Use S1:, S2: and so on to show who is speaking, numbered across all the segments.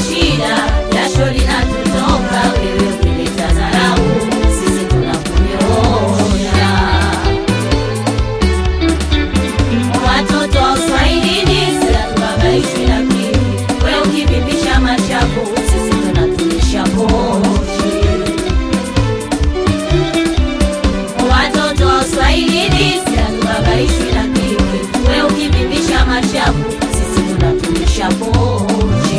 S1: shida, jasho linatutoka, wewe ukileta dharau, sisi tunakunyoosha. Watoto wa Uswahilini sisi tubabaishwi na kiwi, wewe ukivimbisha mashavu, sisi tunatunisha pochi. Watoto wa Uswahilini sisi tubabaishwi na kiwi, wewe ukivimbisha mashavu, sisi tunatunisha pochi.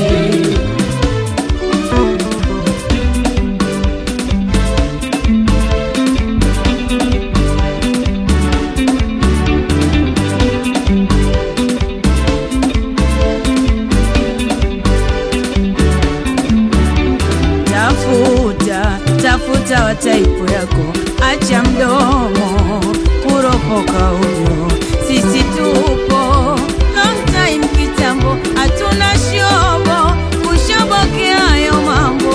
S2: Tafuta wa taipu yako, acha mdomo kuropoka huyo. Sisi tupo long time kitambo, hatuna shobo kushobokea hayo mambo.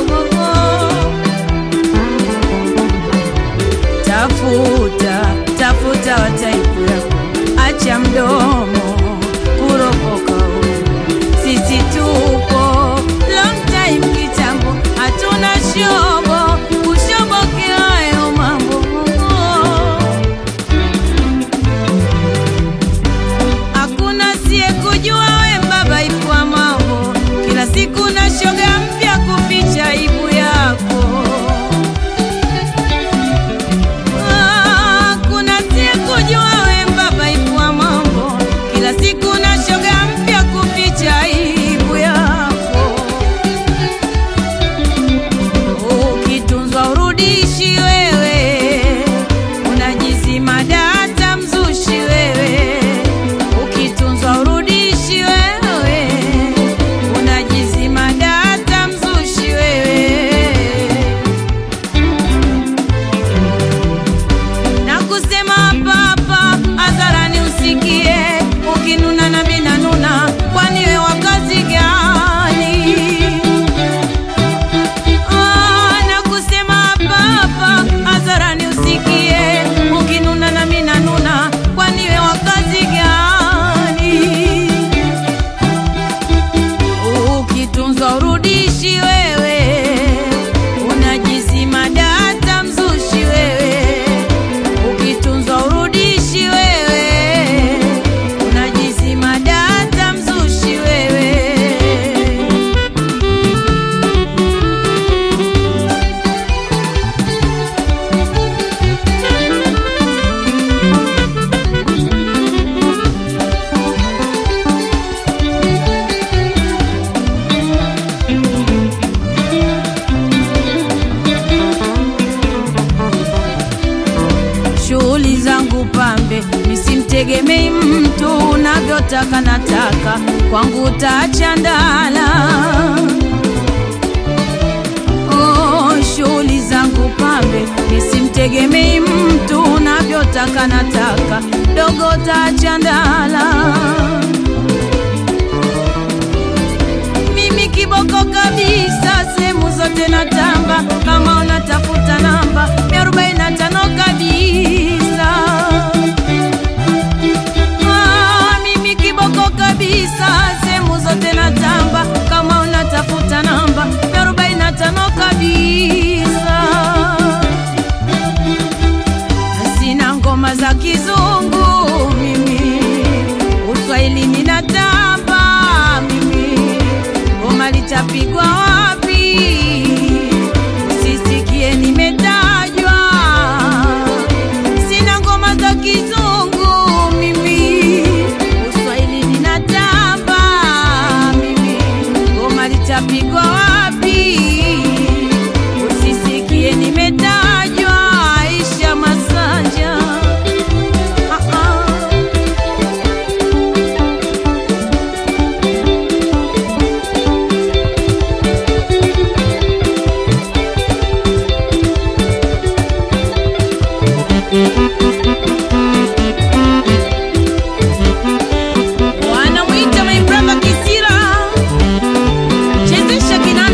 S2: Tafuta wa taipu yako, acha mdomo kuropoka huyo. Sisi tupo long time kitambo, hatuna shobo kushobokea hayo mambo. Hakuna siye kujua we mbaba ipua mambo, kila siku na shoga mpya kuficha aibu yako. Hakuna siye kujua we mbaba ipua mambo, kila siku na shoga mpya kuficha aibu yako. Ukitunzwa urudishi wewe, unajizima data mzushi wewe. Ukitunzwa urudishi wewe, unajizima data mzushi wewe. Na kusema hapa hadharani usikie, ukinuna na mina nuna, kwani we wakazi gani? Na kusema hapa hadharani usikie, ukinuna na mina nuna, kwani we wakazi gani? Ukitunzwa urudishi wewe, unajizima data mzushi wewe. Ukitunzwa urudishi wewe, unajizima data mzushi wewe. Shughuli zangu pambe, nisimtegemei mtu, unavyotaka nataka, kwangu utaacha ndala. Shughuli zangu pambe, nisimtegemei mtu, unavyotaka nataka, dogo utaacha ndala. Mimi kiboko kabisa, sehemu zote natamba, kama unatafuta namba 45 kabisa. Mimi kiboko kabisa, sehemu zote natamba, kama unatafuta namba 45 kabisa. Sina ngoma za kizungu mimi, Uswahili ninatamba mimi. Ngoma litapigwa wapi usisikie nimetajwa? Sina ngoma za kizungu mimi, Uswahili ninatamba mimi. Ngoma litapigwa wapi usisikie nimetajwa? Aisha Masanja. Wanamwita my brother Kisira, chezesha kinanda.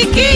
S2: Sikia